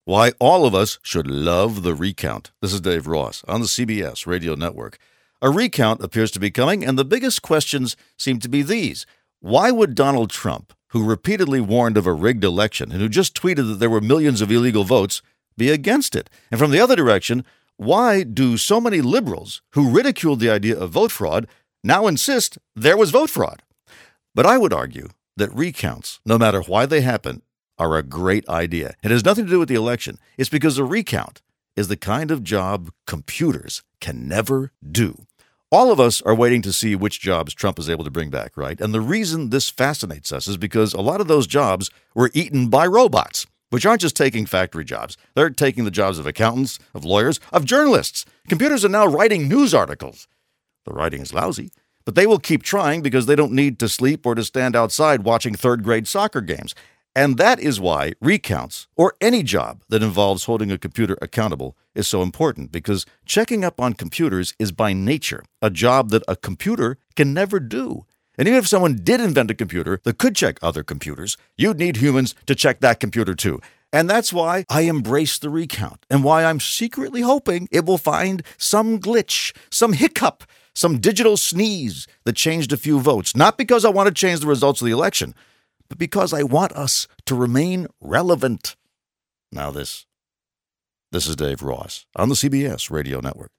Why all of us should love the recount. This is Dave Ross on the CBS Radio Network. A recount appears to be coming, and the biggest questions seem to be these. Why would Donald Trump, who repeatedly warned of a rigged election and who just tweeted that there were millions of illegal votes, be against it? And from the other direction, why do so many liberals who ridiculed the idea of vote fraud now insist there was vote fraud? But I would argue that recounts, no matter why they happen, are a great idea. It has nothing to do with the election. It's because a recount is the kind of job computers can never do. All of us are waiting to see which jobs Trump is able to bring back, right? And the reason this fascinates us is because a lot of those jobs were eaten by robots, which aren't just taking factory jobs. They're taking the jobs of accountants, of lawyers, of journalists. Computers are now writing news articles. The writing is lousy, but they will keep trying because they don't need to sleep or to stand outside watching third-grade soccer games. And that is why recounts, or any job that involves holding a computer accountable, is so important, because checking up on computers is by nature a job that a computer can never do. And even if someone did invent a computer that could check other computers, you'd need humans to check that computer too. And that's why I embrace the recount, and why I'm secretly hoping it will find some glitch, some hiccup, some digital sneeze that changed a few votes. Not because I want to change the results of the election, but because I want us to remain relevant. Now this is Dave Ross on the CBS Radio Network.